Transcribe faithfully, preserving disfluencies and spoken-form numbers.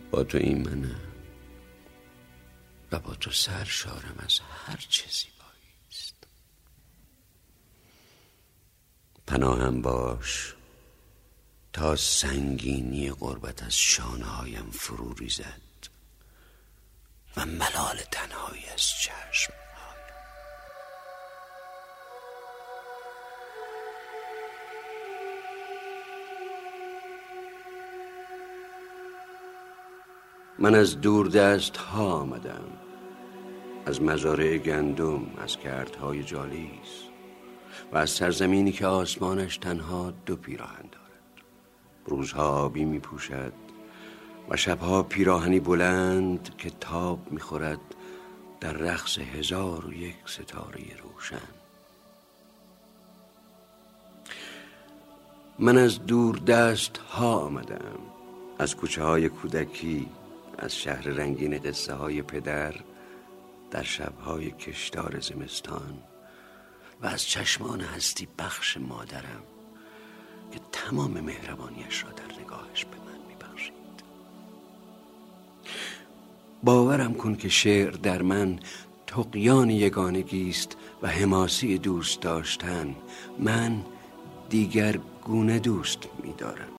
با تو ایمنم و با تو سرشارم از هر چه زیبایی است. پناهم باش تا سنگینی غربت از شانه هایم فرو ریزد و ملال تنهایی از چشم هایم. من از دور دست ها آمدم، از مزارع گندم، از کردهای جالیز و از سرزمینی که آسمانش تنها دو پیراهن دارد. روزها آبی می پوشد و شبها پیراهنی بلند که تاب می خورد در رقص هزار و یک ستاره روشن. من از دور دست ها آمدم، از کوچه های کودکی، از شهر رنگین قصه های پدر در شبهای کشدار زمستان و از چشمان هستی بخش مادرم که تمام مهربانیش را در نگاهش به من میبخشید. باورم کن که شعر در من طغیان یگانگی است و حماسی دوست داشتن. من دیگر گونه دوست می‌دارم.